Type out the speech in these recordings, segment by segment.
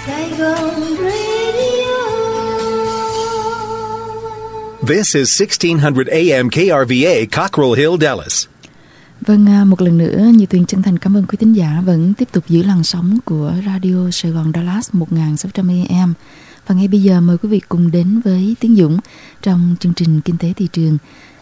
Saigon Radio. This is 1600 AM KRVA, Cockrell Hill, Dallas. Vâng, một lần nữa, Như Tuyền chân thành cảm ơn quý thính giả vẫn tiếp tục giữ làn sóng của Radio Sài Gòn Dallas 1600 AM. Và ngay bây giờ mời quý vị cùng đến với Tiến Dũng trong chương trình Kinh tế thị trường.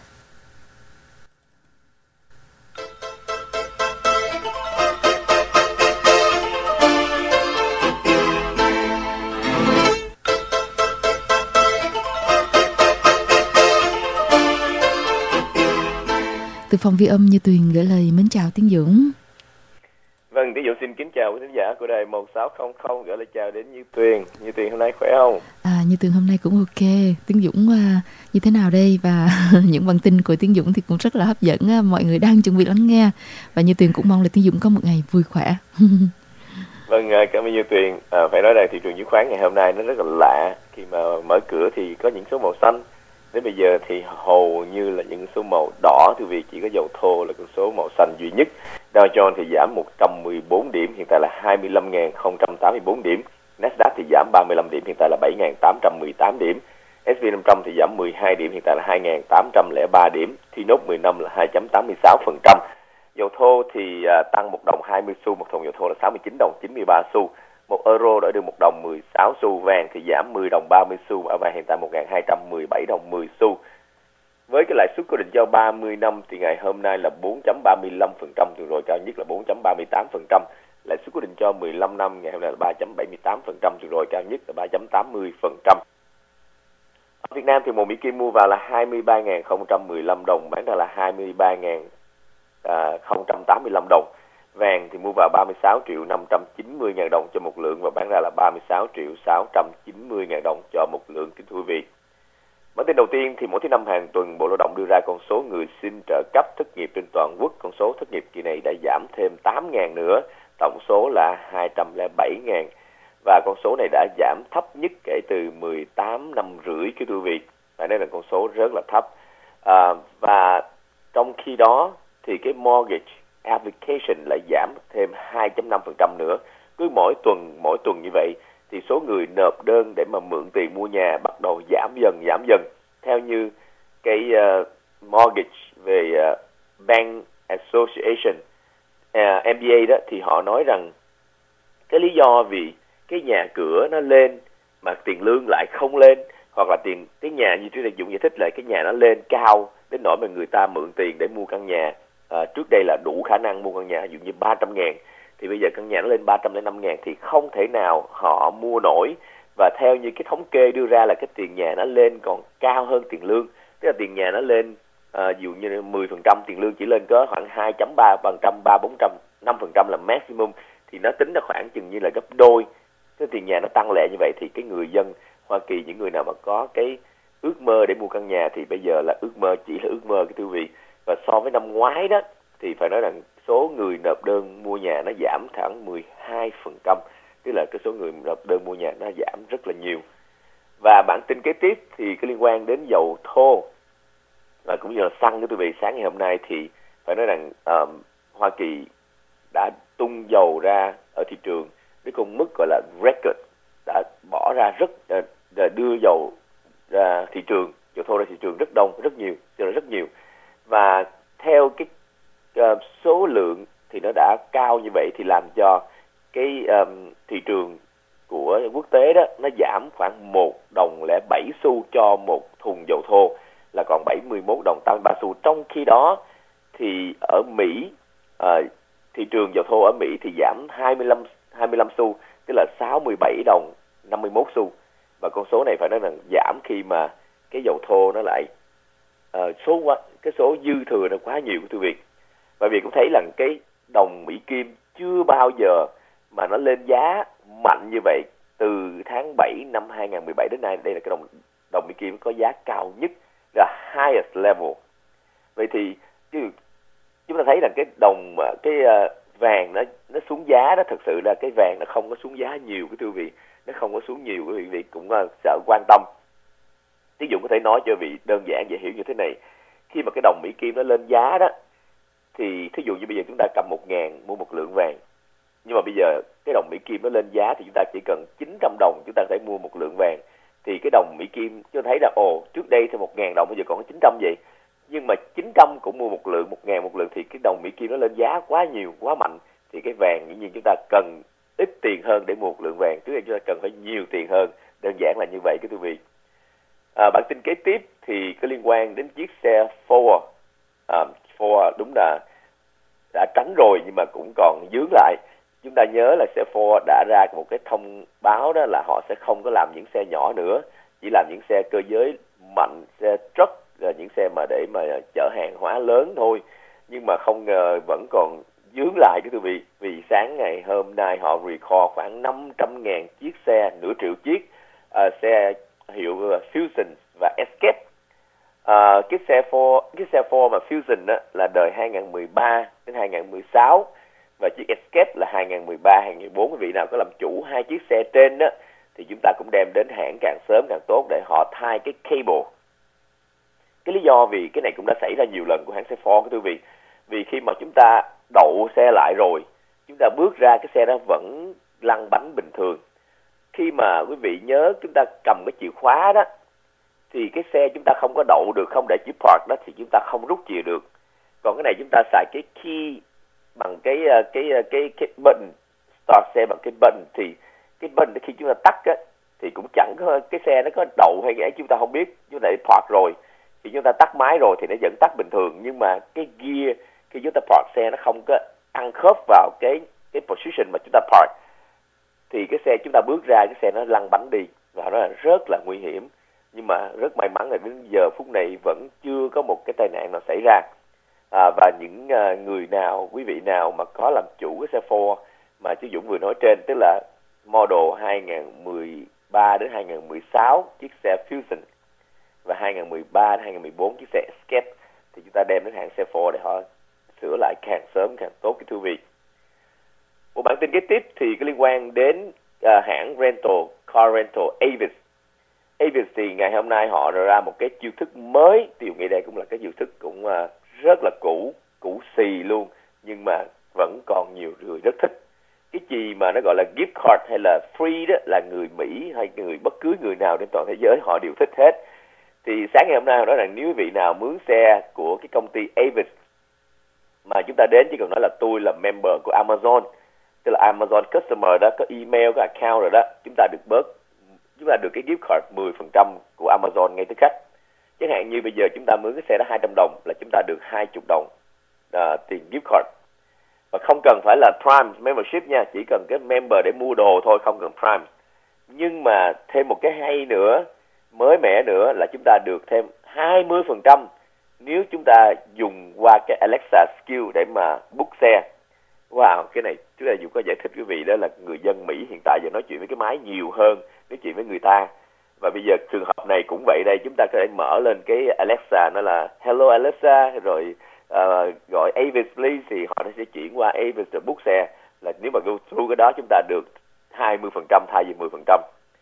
Từ phòng ghi âm Như Tuyền gửi lời mến chào Tiến Dũng. Vâng, Tiến Dũng xin kính chào quý khán giả của đài 1600 gửi lời chào đến Như Tuyền. Như Tuyền hôm nay khỏe không? Như Tuyền hôm nay cũng ok. Tiến Dũng như thế nào đây? Và những bản tin của Tiến Dũng thì cũng rất là hấp dẫn. Mọi người đang chuẩn bị lắng nghe. Và Như Tuyền cũng mong là Tiến Dũng có một ngày vui khỏe. Vâng, cảm ơn Như Tuyền. Phải nói rằng thị trường chứng khoán ngày hôm nay nó rất là lạ. Khi mà mở cửa thì có những số màu xanh. Đến bây giờ thì hầu như là những số màu đỏ, từ vì chỉ có dầu thô là con số màu xanh duy nhất. Dow Jones thì giảm 114 điểm, hiện tại là 25.084 điểm. Nasdaq thì giảm 35 điểm, hiện tại là 7.818 điểm. S&P 500 thì giảm 12 điểm, hiện tại là 2.803 điểm. T-Note 10 năm là 2.86%. Dầu thô thì tăng 1 đồng 20 xu, một thùng dầu thô là 69 đồng 93 xu. Một euro đổi được 1 đồng 16 xu. Vàng thì giảm 10 đồng 30 xu, ở vàng hiện tại 1.217 đồng 10 xu. Với cái lãi suất cố định cho 30 năm thì ngày hôm nay là 4.35%, tuần rồi cao nhất là 4.38%. Lãi suất cố định cho 15 năm ngày hôm nay là 3.78%, tuần rồi cao nhất là 3.80%. Ở Việt Nam thì một Mỹ Kim mua vào là 23.015 đồng, bán ra là 23.085 đồng. Vàng thì mua vào 36 triệu 590 ngàn đồng cho một lượng và bán ra là 36 triệu 690 ngàn đồng cho một lượng, kính thưa quý vị. Bản tin đầu tiên thì mỗi thứ năm hàng tuần Bộ Lao động đưa ra con số người xin trợ cấp thất nghiệp trên toàn quốc. Con số thất nghiệp kỳ này đã giảm thêm 8.000 nữa, tổng số là 207.000. Và con số này đã giảm thấp nhất kể từ 18 năm rưỡi, kính thưa quý vị. Đây là con số rất là thấp. Và trong khi đó thì cái mortgage application lại giảm thêm 2.5% nữa. Cứ mỗi tuần như vậy thì số người nộp đơn để mà mượn tiền mua nhà bắt đầu giảm dần. Theo như cái mortgage về Bank Association, MBA đó, thì họ nói rằng cái lý do vì cái nhà cửa nó lên mà tiền lương lại không lên, hoặc là cái nhà như trước đây Dũng giải thích là cái nhà nó lên cao đến nỗi mà người ta mượn tiền để mua căn nhà. Trước đây là đủ khả năng mua căn nhà, ví dụ như 300.000, thì bây giờ căn nhà nó lên 305.000 thì không thể nào họ mua nổi. Và theo như cái thống kê đưa ra là cái tiền nhà nó lên còn cao hơn tiền lương, tức là tiền nhà nó lên ví dụ như 10%, tiền lương chỉ lên có khoảng 2.3%, 3-4%, 5% là maximum, thì nó tính ra khoảng chừng như là gấp đôi. Cái tiền nhà nó tăng lệ như vậy thì cái người dân Hoa Kỳ, những người nào mà có cái ước mơ để mua căn nhà thì bây giờ là ước mơ, chỉ là ước mơ, cái thưa quý vị. Và so với năm ngoái đó thì phải nói rằng số người nộp đơn mua nhà nó giảm khoảng 12%, tức là cái số người nộp đơn mua nhà nó giảm rất là nhiều. Và bản tin kế tiếp thì có liên quan đến dầu thô và cũng như là xăng, thưa quý vị. Sáng ngày hôm nay thì phải nói rằng Hoa Kỳ đã tung dầu ra ở thị trường với cùng mức gọi là record, đã bỏ ra đưa dầu ra thị trường, dầu thô ra thị trường rất nhiều. Và theo cái số lượng thì nó đã cao như vậy thì làm cho cái thị trường của quốc tế đó nó giảm khoảng 1 đồng 07 xu cho một thùng dầu thô, là còn 71 đồng 83 xu. Trong khi đó thì ở Mỹ, thị trường dầu thô ở Mỹ thì giảm 25 xu, tức là 67 đồng 51 xu. Và con số này phải nói rằng giảm khi mà cái dầu thô nó lại cái số dư thừa nó quá nhiều, thưa quý vị. Và vì cũng thấy là cái đồng Mỹ Kim chưa bao giờ mà nó lên giá mạnh như vậy từ tháng 7 năm 2017 đến nay. Đây là cái đồng Mỹ Kim có giá cao nhất, là highest level. Vậy thì chúng ta thấy là cái vàng nó xuống giá đó, thực sự là cái vàng nó không có xuống giá nhiều, cái thưa quý vị, nó không có xuống nhiều, quý vị cũng sợ quan tâm. Ví dụ có thể nói cho vị đơn giản dễ hiểu như thế này: khi mà cái đồng Mỹ Kim nó lên giá đó thì thí dụ như bây giờ chúng ta cầm 1.000 mua một lượng vàng, Nhưng mà bây giờ cái đồng Mỹ Kim nó lên giá thì chúng ta chỉ cần 900 đồng chúng ta có thể mua một lượng vàng. Thì cái đồng Mỹ Kim cho thấy là trước đây thì 1.000 đồng bây giờ còn có 900 vậy. Nhưng mà 900 cũng mua một lượng, 1.000 một lượng thì cái đồng Mỹ Kim nó lên giá quá nhiều, quá mạnh. Thì cái vàng dĩ nhiên chúng ta cần ít tiền hơn để mua một lượng vàng. Trước đây chúng ta cần phải nhiều tiền hơn. Đơn giản là như vậy quý vị. Bản tin kế tiếp thì có liên quan đến chiếc xe Ford. Ford đúng là đã tránh rồi nhưng mà cũng còn dướng lại. Chúng ta nhớ là xe Ford đã ra một cái thông báo đó là họ sẽ không có làm những xe nhỏ nữa, chỉ làm những xe cơ giới mạnh, xe truck, những xe mà để mà chở hàng hóa lớn thôi. Nhưng mà không ngờ vẫn còn dướng lại quý vị, vì sáng ngày hôm nay họ recall khoảng 500.000 chiếc xe, nửa triệu chiếc, xe hiệu Fusion và Escape. Cái xe Ford mà Fusion đó là đời 2013 đến 2016 và chiếc Escape là 2013 2014. Quý vị nào có làm chủ hai chiếc xe trên đó thì chúng ta cũng đem đến hãng càng sớm càng tốt để họ thay cái cable. Cái lý do vì cái này cũng đã xảy ra nhiều lần của hãng xe Ford quý vị. Vì khi mà chúng ta đậu xe lại rồi, chúng ta bước ra cái xe đó vẫn lăn bánh bình thường. Khi mà quý vị nhớ chúng ta cầm cái chìa khóa đó thì cái xe chúng ta không có đậu được, không để chữ park đó thì chúng ta không rút chìa được. Còn cái này chúng ta xài cái key bằng cái button, start xe bằng cái button, thì cái button khi chúng ta tắt á thì cũng chẳng có cái xe nó có đậu hay cái chúng ta không biết, chúng ta park rồi thì chúng ta tắt máy rồi thì nó vẫn tắt bình thường, nhưng mà cái gear khi chúng ta park xe nó không có ăn khớp vào cái position mà chúng ta park thì cái xe chúng ta bước ra cái xe nó lăn bánh đi và nó là rất là nguy hiểm. Nhưng mà rất may mắn là đến giờ phút này vẫn chưa có một cái tai nạn nào xảy ra. Và những người nào, quý vị nào mà có làm chủ cái xe Ford mà chú Dũng vừa nói trên, tức là model 2013 đến 2016 chiếc xe Fusion và 2013 đến 2014 chiếc xe Escape thì chúng ta đem đến hãng xe Ford để họ sửa lại càng sớm càng tốt cái thưa quý vị. Một bản tin kế tiếp thì có liên quan đến hãng car rental Avis. Avis thì ngày hôm nay họ ra một cái chiêu thức mới, tôi nghĩ đây cũng là cái chiêu thức cũng rất là cũ xì luôn, nhưng mà vẫn còn nhiều người rất thích. Cái gì mà nó gọi là gift card hay là free đó là người Mỹ hay bất cứ người nào trên toàn thế giới họ đều thích hết. Thì sáng ngày hôm nay họ nói rằng nếu quý vị nào mướn xe của cái công ty Avis mà chúng ta đến chỉ cần nói là tôi là member của Amazon, tức là Amazon customer đó, có email, có account rồi đó, chúng ta được cái gift card 10% của Amazon ngay tức khắc. Chẳng hạn như bây giờ chúng ta mướn cái xe đó 200 đồng là chúng ta được 20 đồng tiền gift card. Và không cần phải là Prime membership nha, chỉ cần cái member để mua đồ thôi, không cần Prime. Nhưng mà thêm một cái hay nữa, mới mẻ nữa là chúng ta được thêm 20% nếu chúng ta dùng qua cái Alexa skill để mà book xe. Wow, cái này trước đây dù có giải thích quý vị, đó là người dân Mỹ hiện tại giờ nói chuyện với cái máy nhiều hơn nói chuyện với người ta. Và bây giờ trường hợp này cũng vậy đây, chúng ta có thể mở lên cái Alexa, nó là Hello Alexa, rồi gọi Avis please thì họ sẽ chuyển qua Avis để book xe. Là nếu mà go through cái đó chúng ta được 20% thay vì 10%.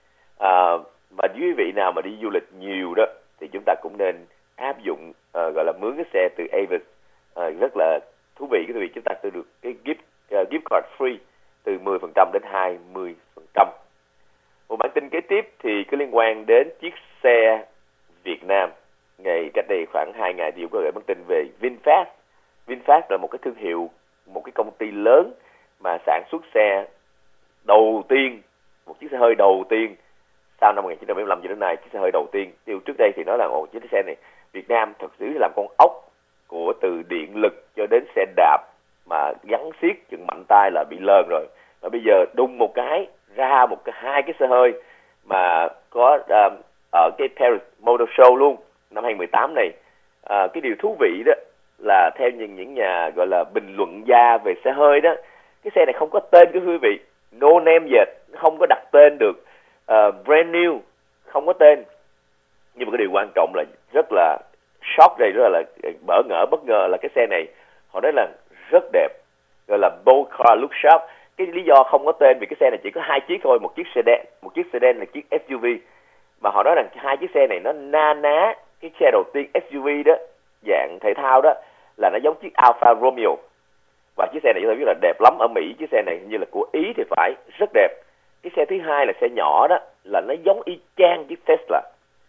Và quý vị nào mà đi du lịch nhiều đó thì chúng ta cũng nên áp dụng gọi là mướn cái xe từ Avis, rất là thú vị. Cái quý vị chúng ta được cái gift card free từ 10% đến 20%. Một bản tin kế tiếp thì có liên quan đến chiếc xe Việt Nam. Ngày cách đây khoảng 2 ngày thì có gửi bản tin về VinFast. VinFast là một cái thương hiệu, một cái công ty lớn mà sản xuất xe đầu tiên, một chiếc xe hơi đầu tiên sau năm 1975 cho đến nay, chiếc xe hơi đầu tiên. Trước đây thì nói là chiếc xe này Việt Nam thật sự làm con ốc của từ điện lực cho đến xe đạp mà gắn xiết chừng mạnh tay là bị lờn rồi. Và bây giờ đùng một cái ra hai cái xe hơi mà có ở cái Paris Motor Show luôn năm 2018 này. Cái điều thú vị đó là theo những nhà gọi là bình luận gia về xe hơi đó, cái xe này không có tên quý vị, no name yet, không có đặt tên được, brand new, không có tên. Nhưng mà cái điều quan trọng là rất là shock đây, rất là bất ngờ là cái xe này họ nói là rất đẹp, gọi là bold car look sharp. Cái lý do không có tên vì cái xe này chỉ có 2 chiếc thôi, một chiếc sedan là chiếc SUV, mà họ nói rằng 2 chiếc xe này nó na ná cái xe đầu tiên SUV đó, dạng thể thao đó, là nó giống chiếc Alfa Romeo. và chiếc xe này chúng ta biết là đẹp lắm ở Mỹ. Chiếc xe này như là của Ý thì phải, rất đẹp. Cái xe thứ hai là xe nhỏ đó, là nó giống y chang chiếc Tesla,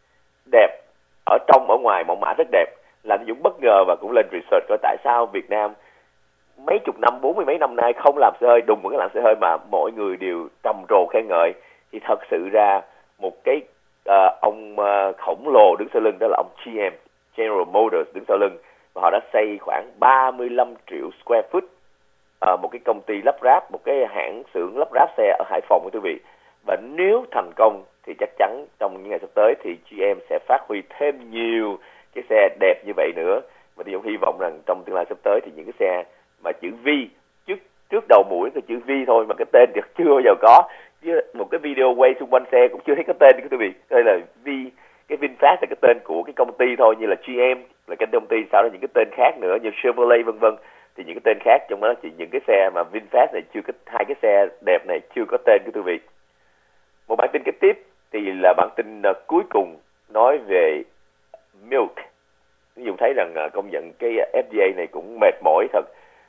đẹp ở trong ở ngoài, mẫu mã rất đẹp. Làm Dũng bất ngờ và cũng lên research coi tại sao Việt Nam mấy chục năm, 40 mấy năm nay không làm xe hơi, đùng một cái làm xe hơi mà mọi người đều trầm trồ khen ngợi. Thì thật sự ra một cái ông khổng lồ đứng sau lưng, đó là ông GM, General Motors đứng sau lưng, và họ đã xây khoảng 35 triệu square foot, một cái công ty lắp ráp, một cái hãng xưởng lắp ráp xe ở Hải Phòng, quý vị. Và nếu thành công thì chắc chắn trong những ngày sắp tới thì GM sẽ phát huy thêm nhiều cái xe đẹp như vậy nữa. Và thì Dũng hy vọng rằng trong tương lai sắp tới thì những cái xe mà chữ V trước đầu mũi là chữ V thôi, mà cái tên thì chưa bao giờ có, chứ một cái video quay xung quanh xe cũng chưa thấy cái tên quý vị. Đây là V, cái VinFast là cái tên của cái công ty thôi, như là GM là cái công ty, sau đó những cái tên khác nữa như Chevrolet vân vân, thì những cái tên khác trong đó chỉ những cái xe mà VinFast này chưa có, hai cái xe đẹp này chưa có tên quý vị. Một bản tin kế tiếp thì là bản tin cuối cùng nói về milk. Dùng thấy rằng công nhận cái FDA này cũng mệt mỏi thật.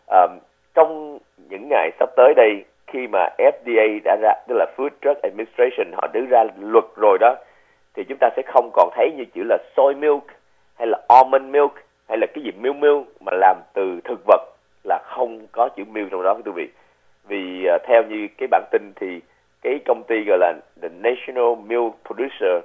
Trong những ngày sắp tới đây, khi mà FDA đã ra, tức là Food Drug Administration, họ đưa ra luật rồi đó, thì chúng ta sẽ không còn thấy như chữ là soy milk hay là almond milk hay là cái gì milk mà làm từ thực vật, là không có chữ milk trong đó quý vị. Vì theo như cái bản tin thì cái công ty gọi là The National Milk Producer,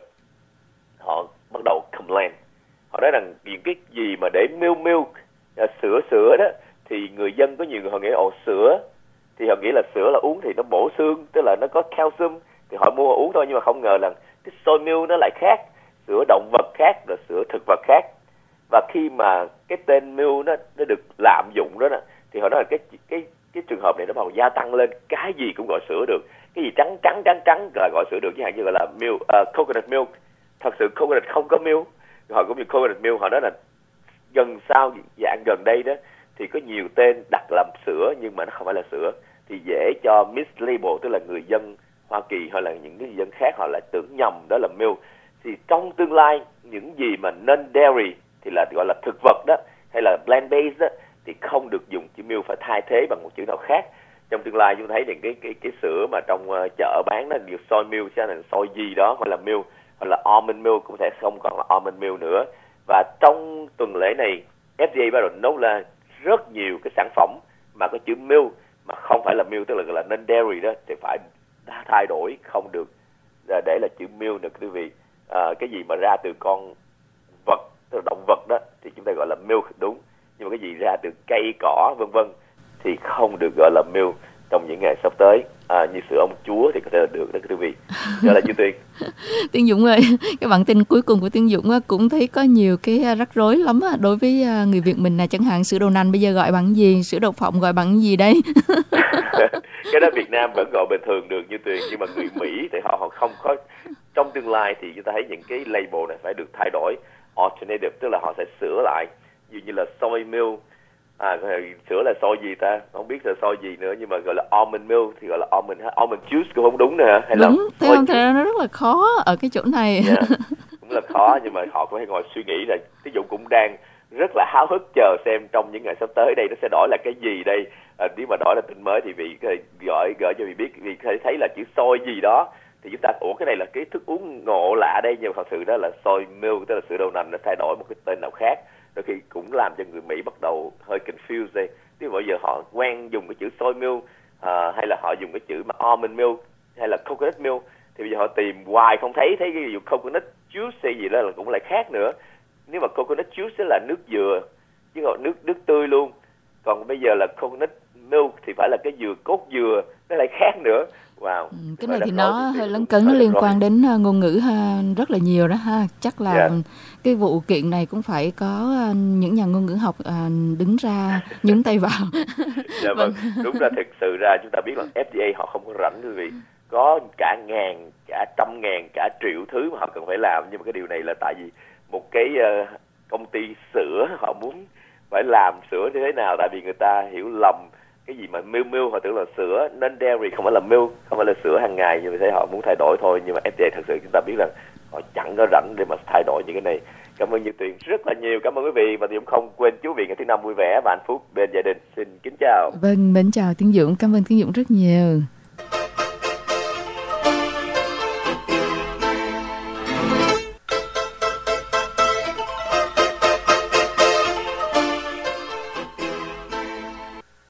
họ bắt đầu complain. Họ nói rằng những cái gì mà để milk sữa đó, thì người dân có nhiều người họ nghĩ sữa thì họ nghĩ là sữa là uống thì nó bổ xương, tức là nó có calcium, thì họ mua uống thôi. Nhưng mà không ngờ là cái soy milk nó lại khác, sữa động vật khác, rồi sữa thực vật khác. Và khi mà cái tên milk nó được lạm dụng đó, thì họ nói là cái trường hợp này nó bắt đầu gia tăng lên, cái gì cũng gọi sữa được, cái gì trắng là gọi sữa được, chẳng hạn như gọi là milk, coconut milk. Thật sự coconut không có milk, họ cũng như coconut milk. Họ nói là dạng gần đây đó thì có nhiều tên đặt làm sữa nhưng mà nó không phải là sữa, thì dễ cho mislabel, tức là người dân Hoa Kỳ hay là những người dân khác họ lại tưởng nhầm đó là milk. Thì trong tương lai những gì mà non-dairy thì là gọi là thực vật đó, hay là plant-based đó, thì không được dùng chữ milk, phải thay thế bằng một chữ nào khác. Trong tương lai chúng thấy thì cái sữa mà trong chợ bán nó nhiều soy milk, sẽ là soy gì đó, hoặc là milk, hoặc là almond milk cũng sẽ không còn là almond milk nữa. Và trong tuần lễ này FDA bắt đầu nấu ra rất nhiều cái sản phẩm mà có chữ milk mà không phải là milk, tức là gọi là non-dairy đó, thì phải thay đổi, không được để là chữ milk được quý vị. Cái gì mà ra từ con vật, tức là động vật đó, thì chúng ta gọi là milk đúng, nhưng mà cái gì ra từ cây cỏ vân vân thì không được gọi là milk trong những ngày sắp tới. Như sữa ông chúa thì có thể là được đó quý vị. Đó là Như Tuyên. Tiên Dũng ơi, cái bản tin cuối cùng của Tiên Dũng cũng thấy có nhiều cái rắc rối lắm đối với người Việt mình, là chẳng hạn sữa đậu nành bây giờ gọi bằng gì, sữa đậu phộng gọi bằng gì đây? Cái đó Việt Nam vẫn gọi bình thường được Như Tuyên, nhưng mà người Mỹ thì họ không có. Trong tương lai thì chúng ta thấy những cái label này phải được thay đổi, alternative, tức là họ sẽ sửa lại, ví dụ như là soy milk, sữa là soy gì ta, không biết là soy gì nữa, nhưng mà gọi là almond milk thì gọi là almond juice cũng không đúng nè, hay đúng, là thấy không, thật ra nó rất là khó ở cái chỗ này. Cũng là khó, nhưng mà họ cũng phải ngồi suy nghĩ là ví dụ cũng đang rất là háo hức chờ xem trong những ngày sắp tới đây nó sẽ đổi là cái gì đây. Nếu mà đổi là tin mới thì vì gửi cho vì biết, vì thấy là chữ soy gì đó thì chúng ta cái này là cái thức uống ngộ lạ đây, nhưng mà thật sự đó là soy milk, tức là sữa đậu nành, nó thay đổi một cái tên nào khác, đôi khi cũng làm cho người Mỹ bắt đầu hơi confused đây. Nếu bây giờ họ quen dùng cái chữ soy milk, hay là họ dùng cái chữ mà almond milk hay là coconut milk, thì bây giờ họ tìm hoài không thấy cái ví dụ coconut juice hay gì đó là cũng lại khác nữa. Nếu mà coconut juice là nước dừa chứ còn nước tươi luôn, còn bây giờ là coconut milk thì phải là cái cốt dừa, nó lại khác nữa. Wow. Cái này thì nó hơi lấn cấn, nó liên quan đến ngôn ngữ rất là nhiều đó ha. Chắc là cái vụ kiện này cũng phải có những nhà ngôn ngữ học đứng ra nhúng tay vào. Dạ vâng, đúng ra thực sự ra chúng ta biết là FDA họ không có rảnh quý vị, có cả ngàn, cả trăm ngàn, cả triệu thứ mà họ cần phải làm, nhưng mà cái điều này là tại vì một cái công ty sữa họ muốn phải làm sữa như thế nào, tại vì người ta hiểu lầm cái gì mà milk họ tưởng là sữa non-dairy, không phải là milk, không phải là sữa hàng ngày, như vậy họ muốn thay đổi thôi. Nhưng mà FDA thật sự chúng ta biết rằng họ chẳng có rảnh để mà thay đổi những cái này. Cảm ơn Như Tuyền rất là nhiều. Cảm ơn quý vị và cũng không quên chú vị ngày thứ năm vui vẻ và hạnh phúc bên gia đình. Xin kính chào. Vâng, mến chào Tiến Dũng. Cảm ơn Tiến Dũng rất nhiều.